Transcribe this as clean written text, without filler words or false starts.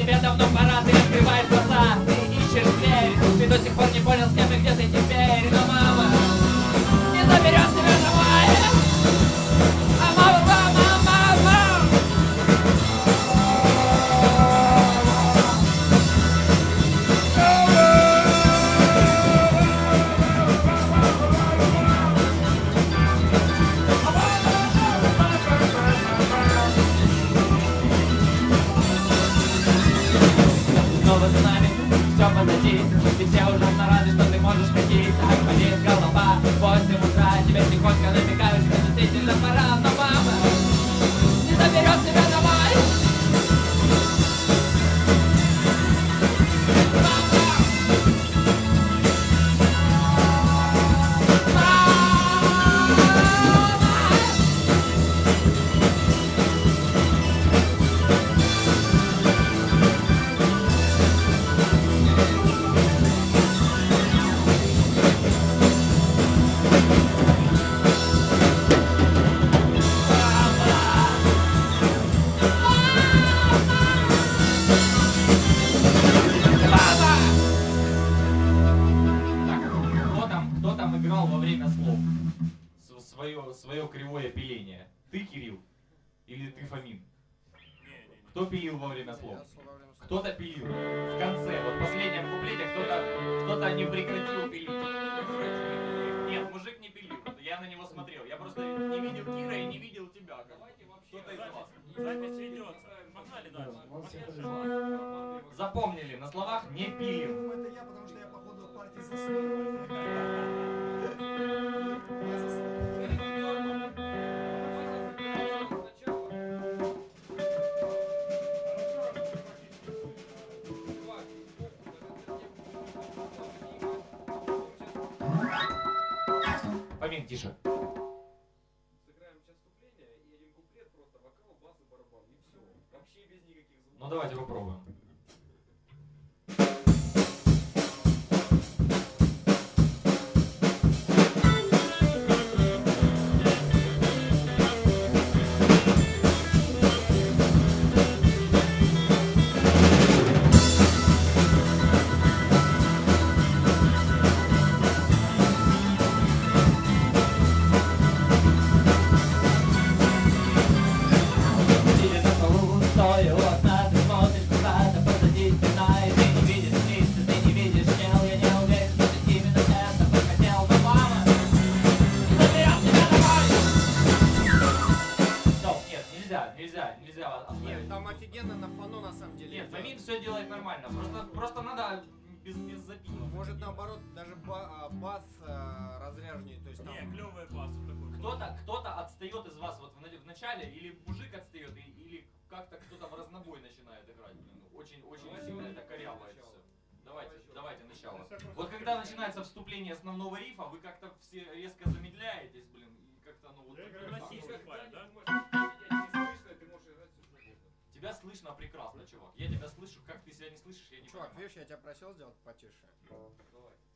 тебе давно пора, ты открываешь глаза, ты ищешь дверь, ты до сих пор не понял, с кем и где ты теперь, но мама не заберет тебя домой. А мама, мама, мама. Снова с нами, все позади, и все ужасно рады, что ты можешь ходить. Так болит голова, 8 утра, тебе тихонько намекают, что действительно пора. Но мама не заберет тебя домой. Кто там играл во время слов? Свое кривое пиление. Ты, Кирилл? Или ты, Фомин? Кто пилил во время слов? Кто-то пилил. В конце, вот в последнем куплете кто-то не прекратил пилить. Нет, мужик не пилил. Я на него смотрел. Я просто не видел Кира и не видел тебя. Давайте вообще кто-то из вас. Запись ведется. Погнали дальше. Запомнили, на словах не пилим. Это я, потому что я походу в партии заснул. Я заснул. Фомин, тише. Сыграем сейчас вступление и один куплет, просто вокал, бас и барабан. И все. Вообще без никаких звуков. Ну давайте попробуем. Сидя на полу, стоя у окна, ты смотришь куда-то позади стена, и ты не видишь лица, ты не видишь тел, я не уверен, что ты именно это бы хотел, но мама не заберет тебя домой. Стоп, нет, нельзя. Нет, там офигенно на фону на самом деле. Нет, Фомин все делает нормально, просто надо без запинок. Может наоборот даже бас разряженнее, то есть там... Не, клевый бас такой. Кто-то отстает из вас вот в начале, или мужик отстает, или как-то кто-то в разнобой начинает играть. Блин, очень сильно это коряво это все. Давайте начало. Вот когда начинается вступление основного рифа, вы как-то все резко замедляетесь, блин, и как-то ну вот... Классический парень, да? Тебя слышно прекрасно, чувак. Я тебя слышу, как ты себя не слышишь, я не Чувак, понимаю. видишь, я тебя просил сделать потише. Давай.